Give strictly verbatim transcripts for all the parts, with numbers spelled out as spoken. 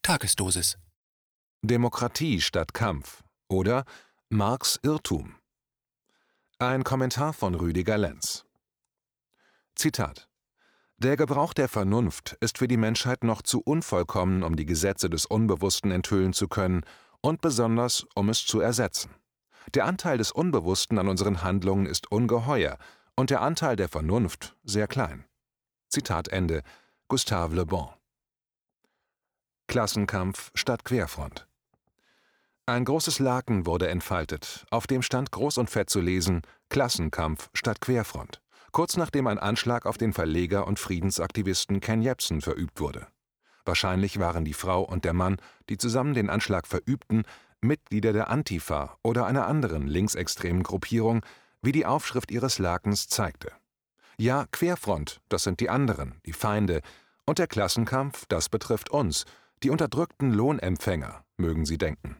Tagesdosis. Demokratie statt Kampf oder Marx' Irrtum. Ein Kommentar von Rüdiger Lenz. Zitat: Der Gebrauch der Vernunft ist für die Menschheit noch zu unvollkommen, um die Gesetze des Unbewussten enthüllen zu können und besonders, um es zu ersetzen. Der Anteil des Unbewussten an unseren Handlungen ist ungeheuer und der Anteil der Vernunft sehr klein. Zitat Ende. Gustave Le Bon. Klassenkampf statt Querfront. Ein großes Laken wurde entfaltet, auf dem stand groß und fett zu lesen: Klassenkampf statt Querfront, kurz nachdem ein Anschlag auf den Verleger und Friedensaktivisten Ken Jebsen verübt wurde. Wahrscheinlich waren die Frau und der Mann, die zusammen den Anschlag verübten, Mitglieder der Antifa oder einer anderen linksextremen Gruppierung, wie die Aufschrift ihres Lakens zeigte. Ja, Querfront, das sind die anderen, die Feinde, und der Klassenkampf, das betrifft uns, die unterdrückten Lohnempfänger, mögen Sie denken.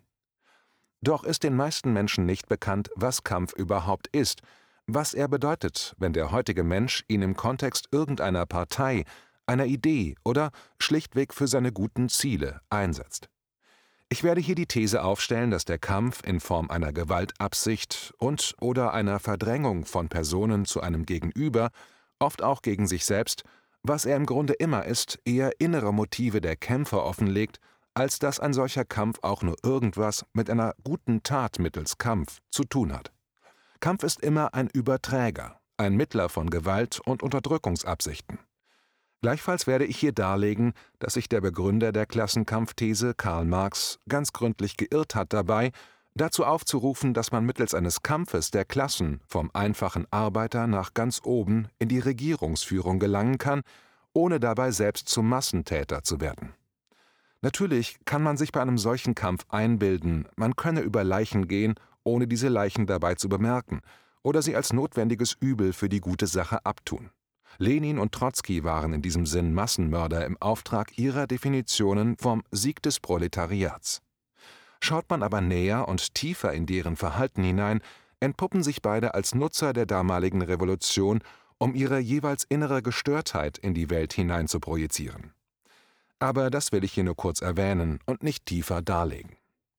Doch ist den meisten Menschen nicht bekannt, was Kampf überhaupt ist, was er bedeutet, wenn der heutige Mensch ihn im Kontext irgendeiner Partei, einer Idee oder schlichtweg für seine guten Ziele einsetzt. Ich werde hier die These aufstellen, dass der Kampf in Form einer Gewaltabsicht und oder einer Verdrängung von Personen zu einem Gegenüber, oft auch gegen sich selbst, was er im Grunde immer ist, eher innere Motive der Kämpfer offenlegt, als dass ein solcher Kampf auch nur irgendwas mit einer guten Tat mittels Kampf zu tun hat. Kampf ist immer ein Überträger, ein Mittler von Gewalt und Unterdrückungsabsichten. Gleichfalls werde ich hier darlegen, dass sich der Begründer der Klassenkampfthese, Karl Marx, ganz gründlich geirrt hat dabei, dazu aufzurufen, dass man mittels eines Kampfes der Klassen vom einfachen Arbeiter nach ganz oben in die Regierungsführung gelangen kann, ohne dabei selbst zum Massentäter zu werden. Natürlich kann man sich bei einem solchen Kampf einbilden, man könne über Leichen gehen, ohne diese Leichen dabei zu bemerken oder sie als notwendiges Übel für die gute Sache abtun. Lenin und Trotzki waren in diesem Sinn Massenmörder im Auftrag ihrer Definitionen vom Sieg des Proletariats. Schaut man aber näher und tiefer in deren Verhalten hinein, entpuppen sich beide als Nutzer der damaligen Revolution, um ihre jeweils innere Gestörtheit in die Welt hinein zu projizieren. Aber das will ich hier nur kurz erwähnen und nicht tiefer darlegen.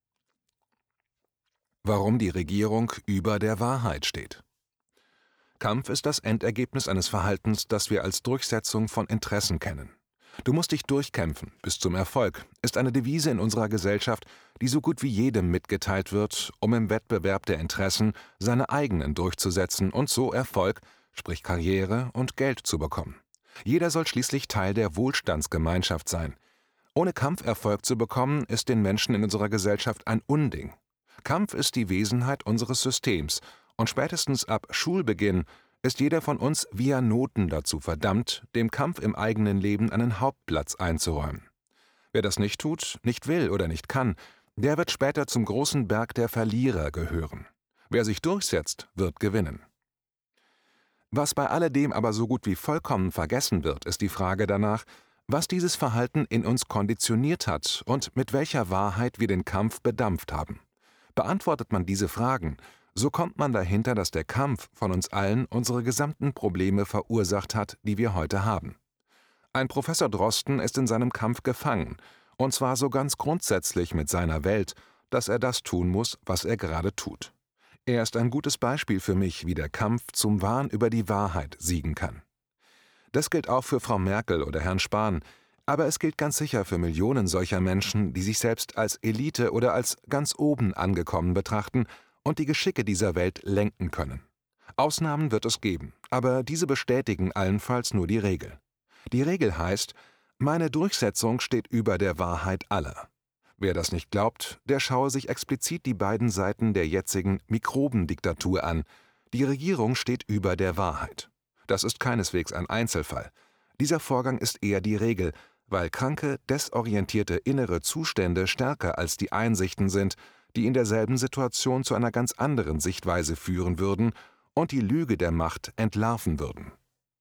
Warum die Regierung über der Wahrheit steht. Kampf ist das Endergebnis eines Verhaltens, das wir als Durchsetzung von Interessen kennen. Du musst dich durchkämpfen, bis zum Erfolg, ist eine Devise in unserer Gesellschaft, die so gut wie jedem mitgeteilt wird, um im Wettbewerb der Interessen seine eigenen durchzusetzen und so Erfolg, sprich Karriere und Geld zu bekommen. Jeder soll schließlich Teil der Wohlstandsgemeinschaft sein. Ohne Kampf Erfolg zu bekommen, ist den Menschen in unserer Gesellschaft ein Unding. Kampf ist die Wesenheit unseres Systems, und spätestens ab Schulbeginn ist jeder von uns via Noten dazu verdammt, dem Kampf im eigenen Leben einen Hauptplatz einzuräumen. Wer das nicht tut, nicht will oder nicht kann, der wird später zum großen Berg der Verlierer gehören. Wer sich durchsetzt, wird gewinnen. Was bei alledem aber so gut wie vollkommen vergessen wird, ist die Frage danach, was dieses Verhalten in uns konditioniert hat und mit welcher Wahrheit wir den Kampf bedampft haben. Beantwortet man diese Fragen, so kommt man dahinter, dass der Kampf von uns allen unsere gesamten Probleme verursacht hat, die wir heute haben. Ein Professor Drosten ist in seinem Kampf gefangen, und zwar so ganz grundsätzlich mit seiner Welt, dass er das tun muss, was er gerade tut. Er ist ein gutes Beispiel für mich, wie der Kampf zum Wahn über die Wahrheit siegen kann. Das gilt auch für Frau Merkel oder Herrn Spahn, aber es gilt ganz sicher für Millionen solcher Menschen, die sich selbst als Elite oder als ganz oben angekommen betrachten und die Geschicke dieser Welt lenken können. Ausnahmen wird es geben, aber diese bestätigen allenfalls nur die Regel. Die Regel heißt, meine Durchsetzung steht über der Wahrheit aller. Wer das nicht glaubt, der schaue sich explizit die beiden Seiten der jetzigen Mikrobendiktatur an. Die Regierung steht über der Wahrheit. Das ist keineswegs ein Einzelfall. Dieser Vorgang ist eher die Regel, weil kranke, desorientierte innere Zustände stärker als die Einsichten sind, die in derselben Situation zu einer ganz anderen Sichtweise führen würden und die Lüge der Macht entlarven würden.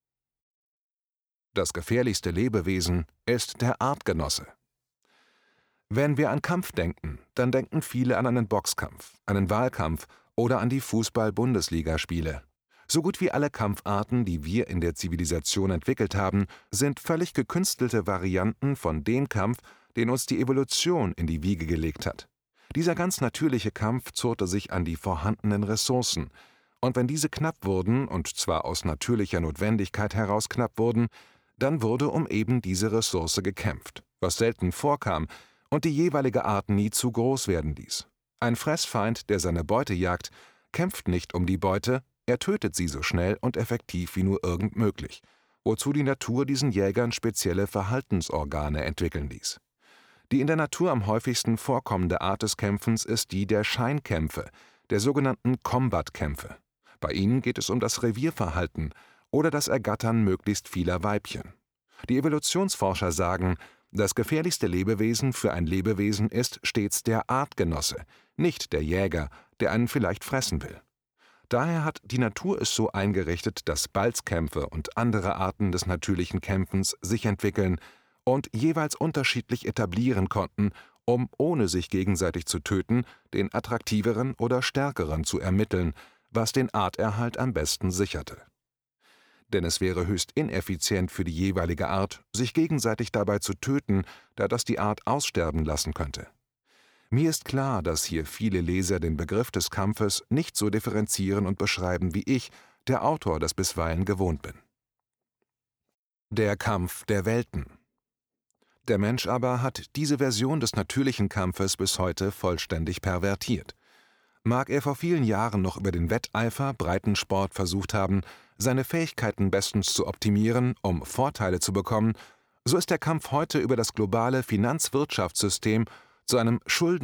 Das gefährlichste Lebewesen ist der Artgenosse. Wenn wir an Kampf denken, dann denken viele an einen Boxkampf, einen Wahlkampf oder an die Fußball-Bundesligaspiele. So gut wie alle Kampfarten, die wir in der Zivilisation entwickelt haben, sind völlig gekünstelte Varianten von dem Kampf, den uns die Evolution in die Wiege gelegt hat. Dieser ganz natürliche Kampf zurrte sich an die vorhandenen Ressourcen, und wenn diese knapp wurden, und zwar aus natürlicher Notwendigkeit heraus knapp wurden, dann wurde um eben diese Ressource gekämpft, was selten vorkam und die jeweilige Art nie zu groß werden ließ. Ein Fressfeind, der seine Beute jagt, kämpft nicht um die Beute, er tötet sie so schnell und effektiv wie nur irgend möglich, wozu die Natur diesen Jägern spezielle Verhaltensorgane entwickeln ließ. Die in der Natur am häufigsten vorkommende Art des Kämpfens ist die der Scheinkämpfe, der sogenannten Combat-Kämpfe. Bei ihnen geht es um das Revierverhalten oder das Ergattern möglichst vieler Weibchen. Die Evolutionsforscher sagen, das gefährlichste Lebewesen für ein Lebewesen ist stets der Artgenosse, nicht der Jäger, der einen vielleicht fressen will. Daher hat die Natur es so eingerichtet, dass Balzkämpfe und andere Arten des natürlichen Kämpfens sich entwickeln und jeweils unterschiedlich etablieren konnten, um, ohne sich gegenseitig zu töten, den attraktiveren oder stärkeren zu ermitteln, was den Arterhalt am besten sicherte. Denn es wäre höchst ineffizient für die jeweilige Art, sich gegenseitig dabei zu töten, da das die Art aussterben lassen könnte. Mir ist klar, dass hier viele Leser den Begriff des Kampfes nicht so differenzieren und beschreiben wie ich, der Autor, das bisweilen gewohnt bin. Der Kampf der Welten. Der Mensch aber hat diese Version des natürlichen Kampfes bis heute vollständig pervertiert. Mag er vor vielen Jahren noch über den Wetteifer, Breitensport versucht haben, seine Fähigkeiten bestens zu optimieren, um Vorteile zu bekommen, so ist der Kampf heute über das globale Finanzwirtschaftssystem zu einem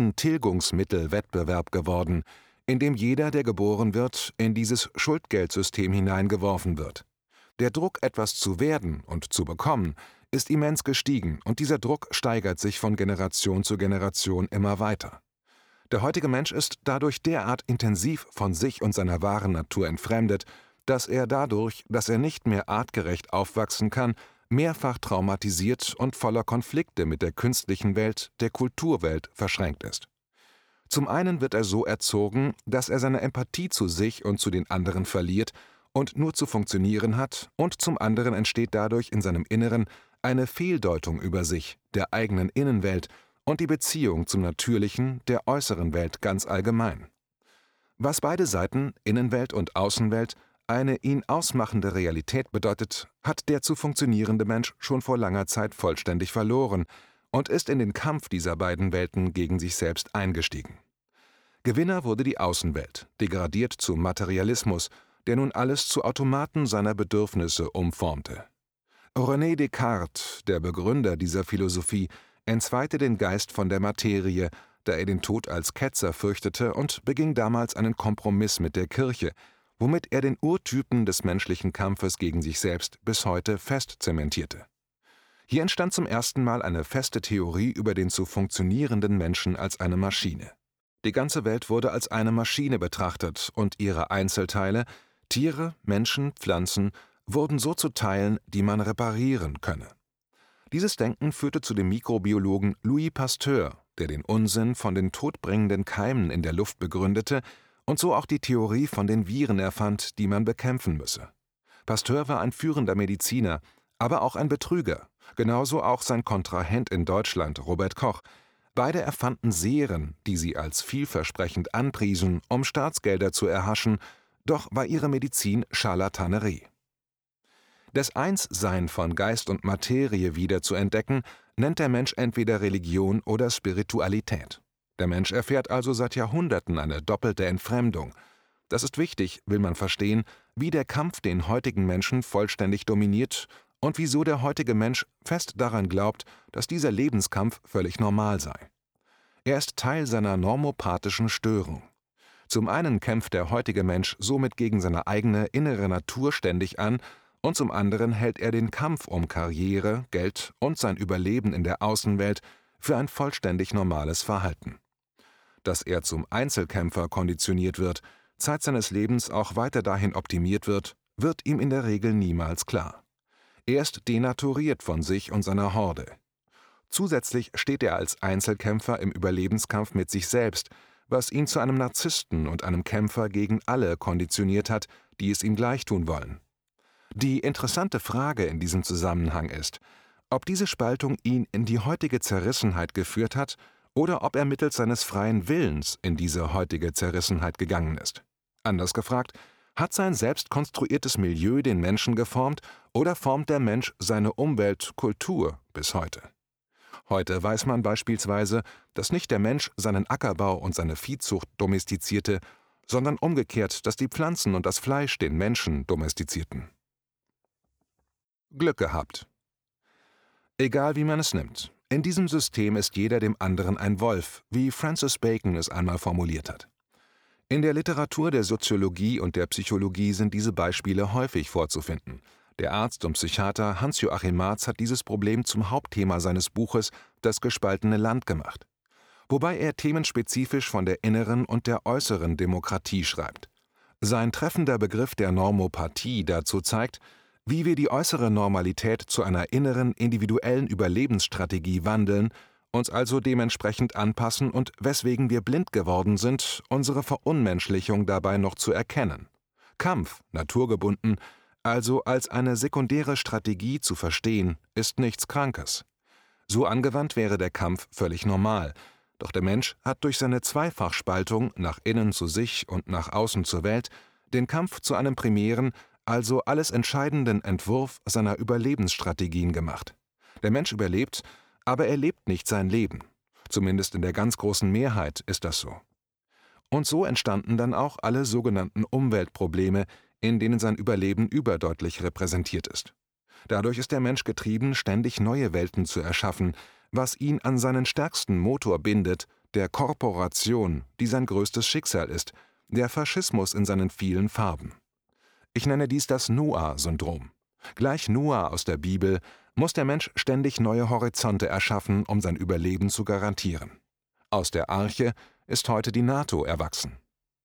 Schuldentilgungsmittelwettbewerb geworden, in dem jeder, der geboren wird, in dieses Schuldgeldsystem hineingeworfen wird. Der Druck, etwas zu werden und zu bekommen, ist immens gestiegen, und dieser Druck steigert sich von Generation zu Generation immer weiter. Der heutige Mensch ist dadurch derart intensiv von sich und seiner wahren Natur entfremdet, dass er dadurch, dass er nicht mehr artgerecht aufwachsen kann, mehrfach traumatisiert und voller Konflikte mit der künstlichen Welt, der Kulturwelt, verschränkt ist. Zum einen wird er so erzogen, dass er seine Empathie zu sich und zu den anderen verliert und nur zu funktionieren hat, und zum anderen entsteht dadurch in seinem Inneren eine Fehldeutung über sich, der eigenen Innenwelt und die Beziehung zum Natürlichen, der äußeren Welt ganz allgemein. Was beide Seiten, Innenwelt und Außenwelt, eine ihn ausmachende Realität bedeutet, hat der zu funktionierende Mensch schon vor langer Zeit vollständig verloren und ist in den Kampf dieser beiden Welten gegen sich selbst eingestiegen. Gewinner wurde die Außenwelt, degradiert zu Materialismus, der nun alles zu Automaten seiner Bedürfnisse umformte. René Descartes, der Begründer dieser Philosophie, entzweite den Geist von der Materie, da er den Tod als Ketzer fürchtete, und beging damals einen Kompromiss mit der Kirche, womit er den Urtypen des menschlichen Kampfes gegen sich selbst bis heute fest zementierte. Hier entstand zum ersten Mal eine feste Theorie über den zu funktionierenden Menschen als eine Maschine. Die ganze Welt wurde als eine Maschine betrachtet und ihre Einzelteile, Tiere, Menschen, Pflanzen, wurden so zu Teilen, die man reparieren könne. Dieses Denken führte zu dem Mikrobiologen Louis Pasteur, der den Unsinn von den todbringenden Keimen in der Luft begründete und so auch die Theorie von den Viren erfand, die man bekämpfen müsse. Pasteur war ein führender Mediziner, aber auch ein Betrüger, genauso auch sein Kontrahent in Deutschland, Robert Koch. Beide erfanden Seren, die sie als vielversprechend anpriesen, um Staatsgelder zu erhaschen, doch war ihre Medizin Scharlatanerie. Das Einssein von Geist und Materie wieder zu entdecken, nennt der Mensch entweder Religion oder Spiritualität. Der Mensch erfährt also seit Jahrhunderten eine doppelte Entfremdung. Das ist wichtig, will man verstehen, wie der Kampf den heutigen Menschen vollständig dominiert und wieso der heutige Mensch fest daran glaubt, dass dieser Lebenskampf völlig normal sei. Er ist Teil seiner normopathischen Störung. Zum einen kämpft der heutige Mensch somit gegen seine eigene innere Natur ständig an, und zum anderen hält er den Kampf um Karriere, Geld und sein Überleben in der Außenwelt für ein vollständig normales Verhalten. Dass er zum Einzelkämpfer konditioniert wird, Zeit seines Lebens auch weiter dahin optimiert wird, wird ihm in der Regel niemals klar. Er ist denaturiert von sich und seiner Horde. Zusätzlich steht er als Einzelkämpfer im Überlebenskampf mit sich selbst, was ihn zu einem Narzissten und einem Kämpfer gegen alle konditioniert hat, die es ihm gleichtun wollen. Die interessante Frage in diesem Zusammenhang ist, Ob diese Spaltung ihn in die heutige Zerrissenheit geführt hat oder ob er mittels seines freien Willens in diese heutige Zerrissenheit gegangen ist. Anders gefragt, hat sein selbst konstruiertes Milieu den Menschen geformt oder formt der Mensch seine Umwelt, Kultur bis heute? Heute weiß man beispielsweise, dass nicht der Mensch seinen Ackerbau und seine Viehzucht domestizierte, sondern umgekehrt, dass die Pflanzen und das Fleisch den Menschen domestizierten. Glück gehabt. Egal wie man es nimmt, in diesem System ist jeder dem anderen ein Wolf, wie Francis Bacon es einmal formuliert hat. In der Literatur der Soziologie und der Psychologie sind diese Beispiele häufig vorzufinden. Der Arzt und Psychiater Hans-Joachim Marz hat dieses Problem zum Hauptthema seines Buches »Das gespaltene Land« gemacht, wobei er themenspezifisch von der inneren und der äußeren Demokratie schreibt. Sein treffender Begriff der Normopathie dazu zeigt, wie wir die äußere Normalität zu einer inneren, individuellen Überlebensstrategie wandeln, uns also dementsprechend anpassen und weswegen wir blind geworden sind, unsere Verunmenschlichung dabei noch zu erkennen. Kampf, naturgebunden, also als eine sekundäre Strategie zu verstehen, ist nichts Krankes. So angewandt wäre der Kampf völlig normal, doch der Mensch hat durch seine Zweifachspaltung nach innen zu sich und nach außen zur Welt den Kampf zu einem primären, also alles entscheidenden Entwurf seiner Überlebensstrategien gemacht. Der Mensch überlebt, aber er lebt nicht sein Leben. Zumindest in der ganz großen Mehrheit ist das so. Und so entstanden dann auch alle sogenannten Umweltprobleme, in denen sein Überleben überdeutlich repräsentiert ist. Dadurch ist der Mensch getrieben, ständig neue Welten zu erschaffen, was ihn an seinen stärksten Motor bindet, der Korporation, die sein größtes Schicksal ist, der Faschismus in seinen vielen Farben. Ich nenne dies das Noah-Syndrom. Gleich Noah aus der Bibel muss der Mensch ständig neue Horizonte erschaffen, um sein Überleben zu garantieren. Aus der Arche ist heute die NATO erwachsen.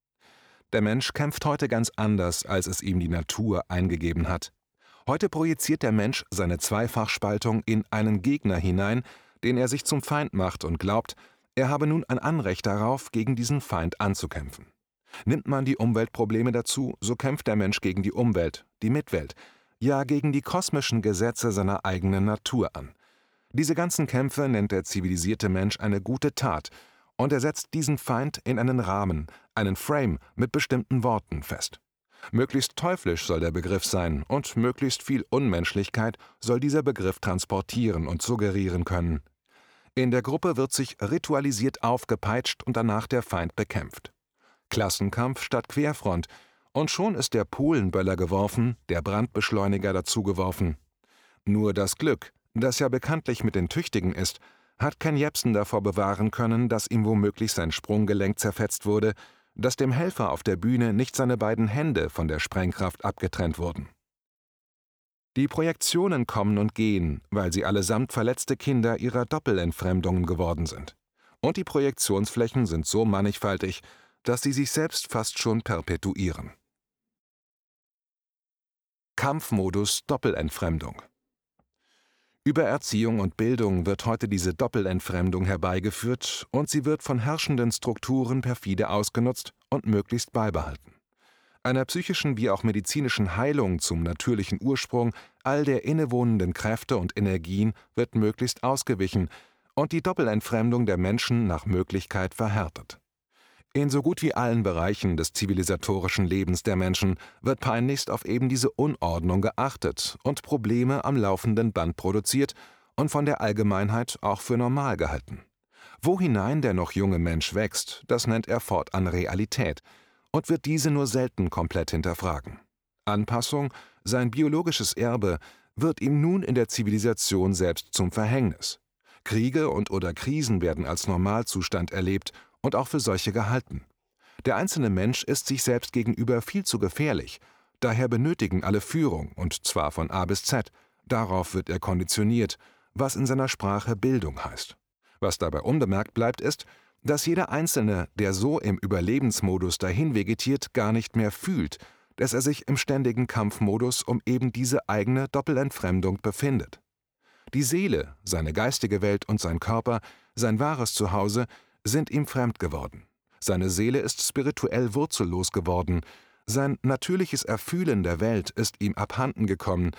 Der Mensch kämpft heute ganz anders, als es ihm die Natur eingegeben hat. Heute projiziert der Mensch seine Zweifachspaltung in einen Gegner hinein, den er sich zum Feind macht und glaubt, er habe nun ein Anrecht darauf, gegen diesen Feind anzukämpfen. Nimmt man die Umweltprobleme dazu, so kämpft der Mensch gegen die Umwelt, die Mitwelt, ja gegen die kosmischen Gesetze seiner eigenen Natur an. Diese ganzen Kämpfe nennt der zivilisierte Mensch eine gute Tat und er setzt diesen Feind in einen Rahmen, einen Frame mit bestimmten Worten fest. Möglichst teuflisch soll der Begriff sein und möglichst viel Unmenschlichkeit soll dieser Begriff transportieren und suggerieren können. In der Gruppe wird sich ritualisiert aufgepeitscht und danach der Feind bekämpft. Klassenkampf statt Querfront, und schon ist der Polenböller geworfen, der Brandbeschleuniger dazugeworfen. Nur das Glück, das ja bekanntlich mit den Tüchtigen ist, hat Ken Jebsen davor bewahren können, dass ihm womöglich sein Sprunggelenk zerfetzt wurde, dass dem Helfer auf der Bühne nicht seine beiden Hände von der Sprengkraft abgetrennt wurden. Die Projektionen kommen und gehen, weil sie allesamt verletzte Kinder ihrer Doppelentfremdungen geworden sind. Und die Projektionsflächen sind so mannigfaltig, dass sie sich selbst fast schon perpetuieren. Kampfmodus Doppelentfremdung. Über Erziehung und Bildung wird heute diese Doppelentfremdung herbeigeführt und sie wird von herrschenden Strukturen perfide ausgenutzt und möglichst beibehalten. Einer psychischen wie auch medizinischen Heilung zum natürlichen Ursprung all der innewohnenden Kräfte und Energien wird möglichst ausgewichen und die Doppelentfremdung der Menschen nach Möglichkeit verhärtet. In so gut wie allen Bereichen des zivilisatorischen Lebens der Menschen wird peinlichst auf eben diese Unordnung geachtet und Probleme am laufenden Band produziert und von der Allgemeinheit auch für normal gehalten. Wo hinein der noch junge Mensch wächst, das nennt er fortan Realität und wird diese nur selten komplett hinterfragen. Anpassung, sein biologisches Erbe, wird ihm nun in der Zivilisation selbst zum Verhängnis. Kriege und oder Krisen werden als Normalzustand erlebt und auch für solche gehalten. Der einzelne Mensch ist sich selbst gegenüber viel zu gefährlich, daher benötigen alle Führung, und zwar von A bis Z. Darauf wird er konditioniert, was in seiner Sprache Bildung heißt. Was dabei unbemerkt bleibt, ist, dass jeder Einzelne, der so im Überlebensmodus dahin vegetiert, gar nicht mehr fühlt, dass er sich im ständigen Kampfmodus um eben diese eigene Doppelentfremdung befindet. Die Seele, seine geistige Welt und sein Körper, sein wahres Zuhause, sind ihm fremd geworden. Seine Seele ist spirituell wurzellos geworden, sein natürliches Erfühlen der Welt ist ihm abhanden gekommen,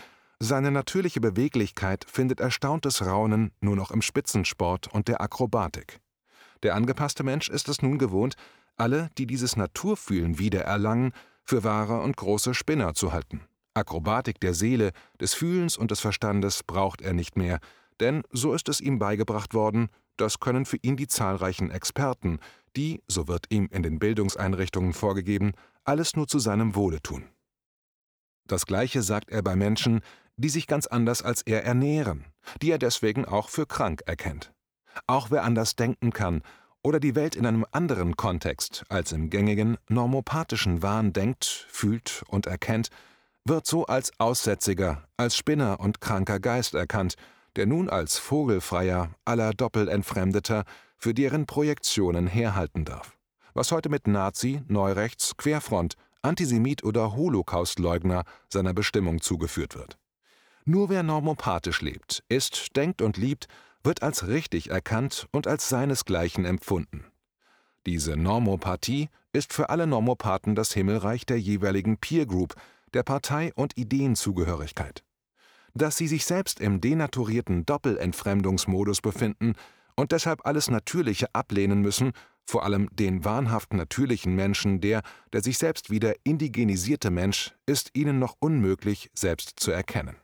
Seine natürliche Beweglichkeit findet erstauntes Raunen nur noch im Spitzensport und der Akrobatik. Der angepasste Mensch ist es nun gewohnt, alle, die dieses Naturfühlen wiedererlangen, für wahre und große Spinner zu halten. Akrobatik der Seele, des Fühlens und des Verstandes braucht er nicht mehr, denn so ist es ihm beigebracht worden, das können für ihn die zahlreichen Experten, die, so wird ihm in den Bildungseinrichtungen vorgegeben, alles nur zu seinem Wohle tun. Das Gleiche sagt er bei Menschen, die sich ganz anders als er ernähren, die er deswegen auch für krank erkennt. Auch wer anders denken kann oder die Welt in einem anderen Kontext als im gängigen, normopathischen Wahn denkt, fühlt und erkennt, wird so als Aussätziger, als Spinner und kranker Geist erkannt, der nun als Vogelfreier aller Doppelentfremdeter für deren Projektionen herhalten darf. Was heute mit Nazi, Neurechts, Querfront, Antisemit oder Holocaustleugner seiner Bestimmung zugeführt wird. Nur wer normopathisch lebt, isst, denkt und liebt, wird als richtig erkannt und als seinesgleichen empfunden. Diese Normopathie ist für alle Normopathen das Himmelreich der jeweiligen Peer Group, der Partei- und Ideenzugehörigkeit. Dass sie sich selbst im denaturierten Doppelentfremdungsmodus befinden und deshalb alles Natürliche ablehnen müssen, vor allem den wahnhaft natürlichen Menschen, der, der sich selbst wieder indigenisierte Mensch, ist ihnen noch unmöglich selbst zu erkennen.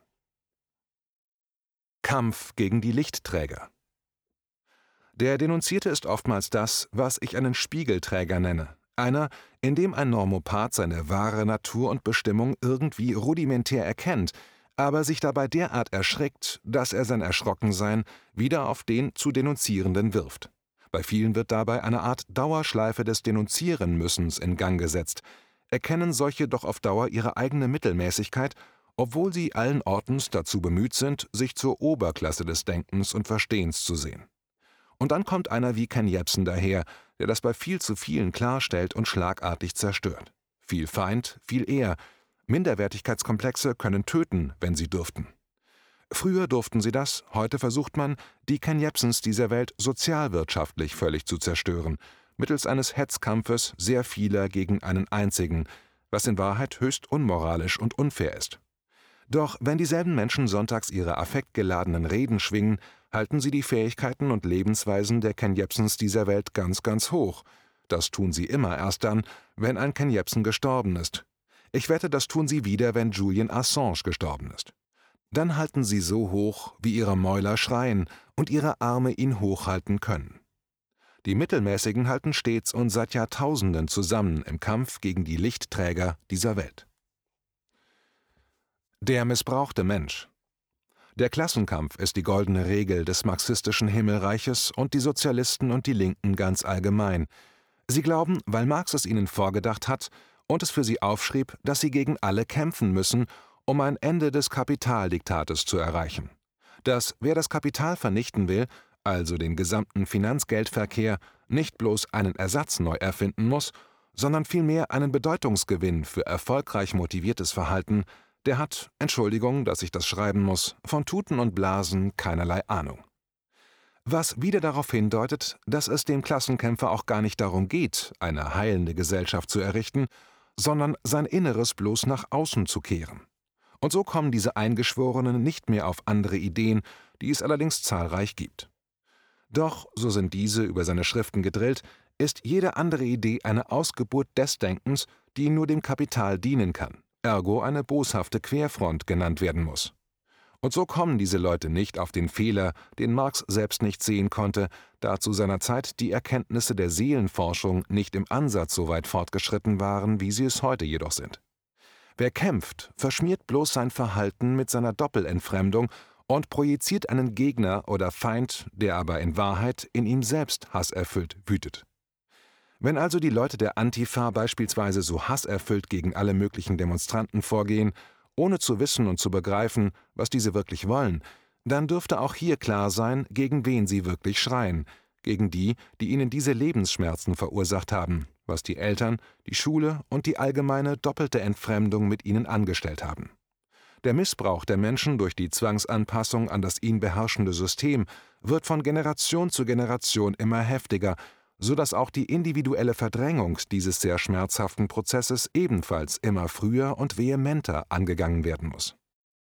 Kampf gegen die Lichtträger. Der Denunzierte ist oftmals das, was ich einen Spiegelträger nenne. Einer, in dem ein Normopath seine wahre Natur und Bestimmung irgendwie rudimentär erkennt, aber sich dabei derart erschreckt, dass er sein Erschrockensein wieder auf den zu Denunzierenden wirft. Bei vielen wird dabei eine Art Dauerschleife des Denunzieren-Müssens in Gang gesetzt, erkennen solche doch auf Dauer ihre eigene Mittelmäßigkeit, obwohl sie allen Ortens dazu bemüht sind, sich zur Oberklasse des Denkens und Verstehens zu sehen. Und dann kommt einer wie Ken Jebsen daher, der das bei viel zu vielen klarstellt und schlagartig zerstört. Viel Feind, viel Ehr. Minderwertigkeitskomplexe können töten, wenn sie dürften. Früher durften sie das, heute versucht man, die Ken Jebsens dieser Welt sozialwirtschaftlich völlig zu zerstören, mittels eines Hetzkampfes sehr vieler gegen einen einzigen, was in Wahrheit höchst unmoralisch und unfair ist. Doch wenn dieselben Menschen sonntags ihre affektgeladenen Reden schwingen, halten sie die Fähigkeiten und Lebensweisen der Ken Jebsens dieser Welt ganz, ganz hoch. Das tun sie immer erst dann, wenn ein Ken Jebsen gestorben ist. Ich wette, das tun sie wieder, wenn Julian Assange gestorben ist. Dann halten sie so hoch, wie ihre Mäuler schreien und ihre Arme ihn hochhalten können. Die Mittelmäßigen halten stets und seit Jahrtausenden zusammen im Kampf gegen die Lichtträger dieser Welt. Der missbrauchte Mensch. Der Klassenkampf ist die goldene Regel des marxistischen Himmelreiches und die Sozialisten und die Linken ganz allgemein. Sie glauben, weil Marx es ihnen vorgedacht hat und es für sie aufschrieb, dass sie gegen alle kämpfen müssen, um ein Ende des Kapitaldiktates zu erreichen. Dass wer das Kapital vernichten will, also den gesamten Finanzgeldverkehr, nicht bloß einen Ersatz neu erfinden muss, sondern vielmehr einen Bedeutungsgewinn für erfolgreich motiviertes Verhalten, der hat, Entschuldigung, dass ich das schreiben muss, von Tuten und Blasen keinerlei Ahnung. Was wieder darauf hindeutet, dass es dem Klassenkämpfer auch gar nicht darum geht, eine heilende Gesellschaft zu errichten, sondern sein Inneres bloß nach außen zu kehren. Und so kommen diese Eingeschworenen nicht mehr auf andere Ideen, die es allerdings zahlreich gibt. Doch, so sind diese über seine Schriften gedrillt, ist jede andere Idee eine Ausgeburt des Denkens, die nur dem Kapital dienen kann, ergo eine boshafte Querfront genannt werden muss. Und so kommen diese Leute nicht auf den Fehler, den Marx selbst nicht sehen konnte, da zu seiner Zeit die Erkenntnisse der Seelenforschung nicht im Ansatz so weit fortgeschritten waren, wie sie es heute jedoch sind. Wer kämpft, verschmiert bloß sein Verhalten mit seiner Doppelentfremdung und projiziert einen Gegner oder Feind, der aber in Wahrheit in ihm selbst hasserfüllt wütet. Wenn also die Leute der Antifa beispielsweise so hasserfüllt gegen alle möglichen Demonstranten vorgehen, ohne zu wissen und zu begreifen, was diese wirklich wollen, dann dürfte auch hier klar sein, gegen wen sie wirklich schreien, gegen die, die ihnen diese Lebensschmerzen verursacht haben, was die Eltern, die Schule und die allgemeine doppelte Entfremdung mit ihnen angestellt haben. Der Missbrauch der Menschen durch die Zwangsanpassung an das ihn beherrschende System wird von Generation zu Generation immer heftiger, so dass auch die individuelle Verdrängung dieses sehr schmerzhaften Prozesses ebenfalls immer früher und vehementer angegangen werden muss.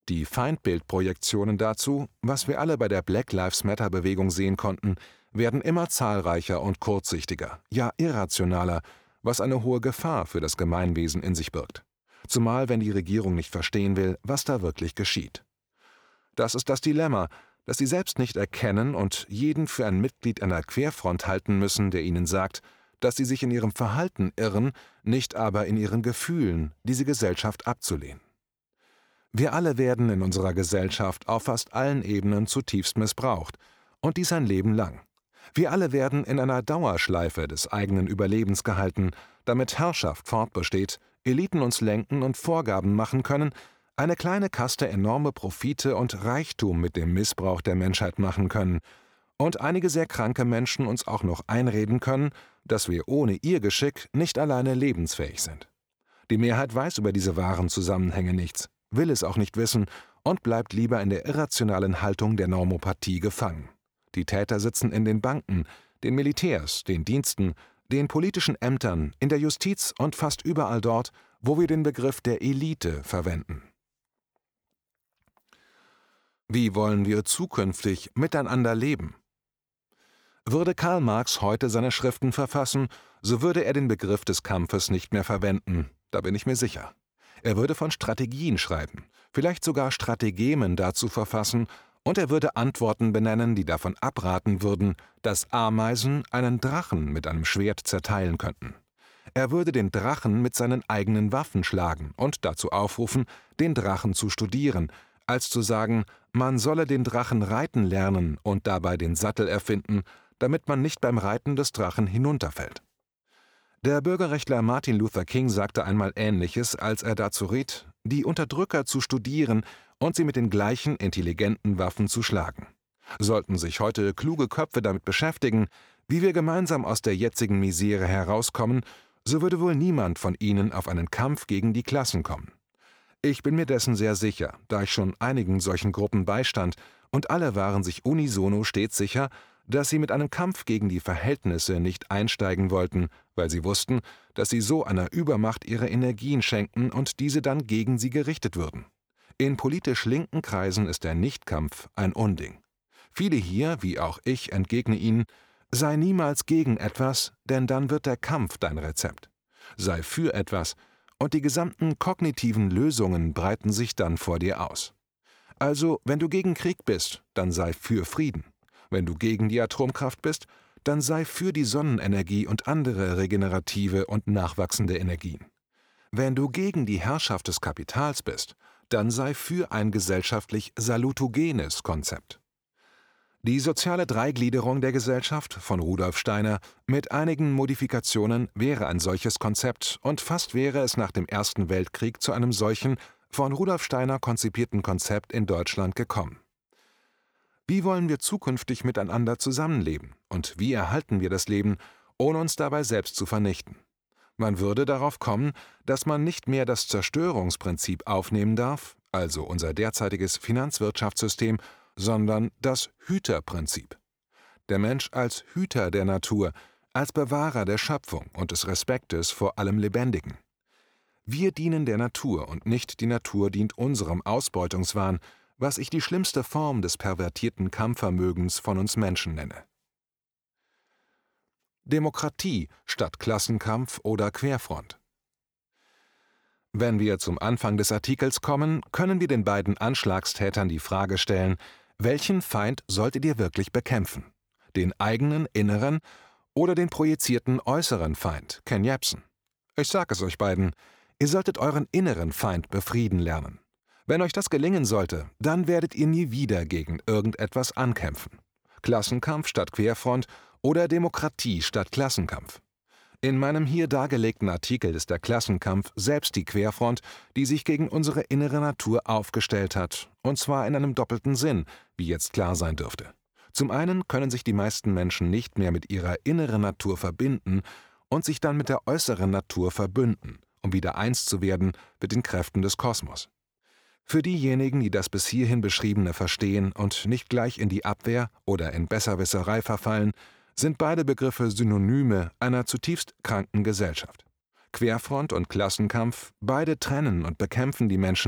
Die Feindbildprojektionen dazu, was wir alle bei der Black Lives Matter-Bewegung sehen konnten, werden immer zahlreicher und kurzsichtiger, ja irrationaler, was eine hohe Gefahr für das Gemeinwesen in sich birgt. Zumal wenn die Regierung nicht verstehen will, was da wirklich geschieht. Das ist das Dilemma, dass sie selbst nicht erkennen und jeden für ein Mitglied einer Querfront halten müssen, der ihnen sagt, dass sie sich in ihrem Verhalten irren, nicht aber in ihren Gefühlen, diese Gesellschaft abzulehnen. Wir alle werden in unserer Gesellschaft auf fast allen Ebenen zutiefst missbraucht, und dies ein Leben lang. Wir alle werden in einer Dauerschleife des eigenen Überlebens gehalten, damit Herrschaft fortbesteht, Eliten uns lenken und Vorgaben machen können, eine kleine Kaste enorme Profite und Reichtum mit dem Missbrauch der Menschheit machen können und einige sehr kranke Menschen uns auch noch einreden können, dass wir ohne ihr Geschick nicht alleine lebensfähig sind. Die Mehrheit weiß über diese wahren Zusammenhänge nichts, will es auch nicht wissen und bleibt lieber in der irrationalen Haltung der Normopathie gefangen. Die Täter sitzen in den Banken, den Militärs, den Diensten, den politischen Ämtern, in der Justiz und fast überall dort, wo wir den Begriff der Elite verwenden. Wie wollen wir zukünftig miteinander leben? Würde Karl Marx heute seine Schriften verfassen, so würde er den Begriff des Kampfes nicht mehr verwenden, da bin ich mir sicher. Er würde von Strategien schreiben, vielleicht sogar Strategemen dazu verfassen, und er würde Antworten benennen, die davon abraten würden, dass Ameisen einen Drachen mit einem Schwert zerteilen könnten. Er würde den Drachen mit seinen eigenen Waffen schlagen und dazu aufrufen, den Drachen zu studieren, als zu sagen, man solle den Drachen reiten lernen und dabei den Sattel erfinden, damit man nicht beim Reiten des Drachen hinunterfällt. Der Bürgerrechtler Martin Luther King sagte einmal Ähnliches, als er dazu riet, die Unterdrücker zu studieren und sie mit den gleichen intelligenten Waffen zu schlagen. Sollten sich heute kluge Köpfe damit beschäftigen, wie wir gemeinsam aus der jetzigen Misere herauskommen, so würde wohl niemand von ihnen auf einen Kampf gegen die Klassen kommen. Ich bin mir dessen sehr sicher, da ich schon einigen solchen Gruppen beistand, und alle waren sich unisono stets sicher, dass sie mit einem Kampf gegen die Verhältnisse nicht einsteigen wollten, weil sie wussten, dass sie so einer Übermacht ihre Energien schenken und diese dann gegen sie gerichtet würden. In politisch linken Kreisen ist der Nichtkampf ein Unding. Viele hier, wie auch ich, entgegnen ihnen, sei niemals gegen etwas, denn dann wird der Kampf dein Rezept. Sei für etwas, und die gesamten kognitiven Lösungen breiten sich dann vor dir aus. Also, wenn du gegen Krieg bist, dann sei für Frieden. Wenn du gegen die Atomkraft bist, dann sei für die Sonnenenergie und andere regenerative und nachwachsende Energien. Wenn du gegen die Herrschaft des Kapitals bist, dann sei für ein gesellschaftlich salutogenes Konzept. Die soziale Dreigliederung der Gesellschaft von Rudolf Steiner mit einigen Modifikationen wäre ein solches Konzept und fast wäre es nach dem Ersten Weltkrieg zu einem solchen von Rudolf Steiner konzipierten Konzept in Deutschland gekommen. Wie wollen wir zukünftig miteinander zusammenleben und wie erhalten wir das Leben, ohne uns dabei selbst zu vernichten? Man würde darauf kommen, dass man nicht mehr das Zerstörungsprinzip aufnehmen darf, also unser derzeitiges Finanzwirtschaftssystem, sondern das Hüterprinzip. Der Mensch als Hüter der Natur, als Bewahrer der Schöpfung und des Respektes vor allem Lebendigen. Wir dienen der Natur und nicht die Natur dient unserem Ausbeutungswahn, was ich die schlimmste Form des pervertierten Kampfvermögens von uns Menschen nenne. Demokratie statt Klassenkampf oder Querfront. Wenn wir zum Anfang des Artikels kommen, können wir den beiden Anschlagstätern die Frage stellen, welchen Feind solltet ihr wirklich bekämpfen? Den eigenen inneren oder den projizierten äußeren Feind, Ken Jebsen? Ich sage es euch beiden, ihr solltet euren inneren Feind befrieden lernen. Wenn euch das gelingen sollte, dann werdet ihr nie wieder gegen irgendetwas ankämpfen. Klassenkampf statt Querfront oder Demokratie statt Klassenkampf. In meinem hier dargelegten Artikel ist der Klassenkampf selbst die Querfront, die sich gegen unsere innere Natur aufgestellt hat, und zwar in einem doppelten Sinn, wie jetzt klar sein dürfte. Zum einen können sich die meisten Menschen nicht mehr mit ihrer inneren Natur verbinden und sich dann mit der äußeren Natur verbünden, um wieder eins zu werden mit den Kräften des Kosmos. Für diejenigen, die das bis hierhin Beschriebene verstehen und nicht gleich in die Abwehr oder in Besserwisserei verfallen, sind beide Begriffe Synonyme einer zutiefst kranken Gesellschaft. Querfront und Klassenkampf, beide trennen und bekämpfen die Menschen,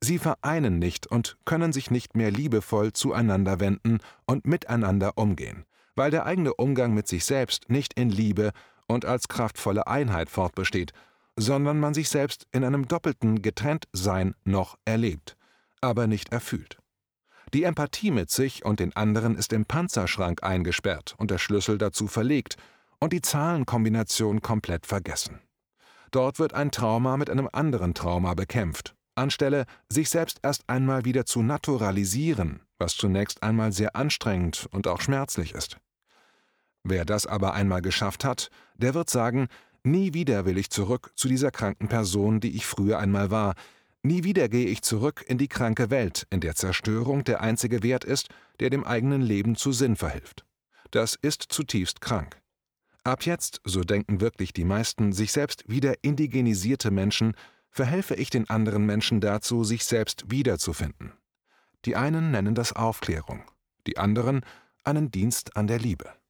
Sie vereinen nicht und können sich nicht mehr liebevoll zueinander wenden und miteinander umgehen, weil der eigene Umgang mit sich selbst nicht in Liebe und als kraftvolle Einheit fortbesteht, sondern man sich selbst in einem doppelten Getrenntsein noch erlebt, aber nicht erfühlt. Die Empathie mit sich und den anderen ist im Panzerschrank eingesperrt und der Schlüssel dazu verlegt und die Zahlenkombination komplett vergessen. Dort wird ein Trauma mit einem anderen Trauma bekämpft, anstelle sich selbst erst einmal wieder zu naturalisieren, was zunächst einmal sehr anstrengend und auch schmerzlich ist. Wer das aber einmal geschafft hat, der wird sagen, nie wieder will ich zurück zu dieser kranken Person, die ich früher einmal war. Nie wieder gehe ich zurück in die kranke Welt, in der Zerstörung der einzige Wert ist, der dem eigenen Leben zu Sinn verhilft. Das ist zutiefst krank. Ab jetzt, so denken wirklich die meisten sich selbst wieder indigenisierte Menschen, verhelfe ich den anderen Menschen dazu, sich selbst wiederzufinden. Die einen nennen das Aufklärung, die anderen einen Dienst an der Liebe.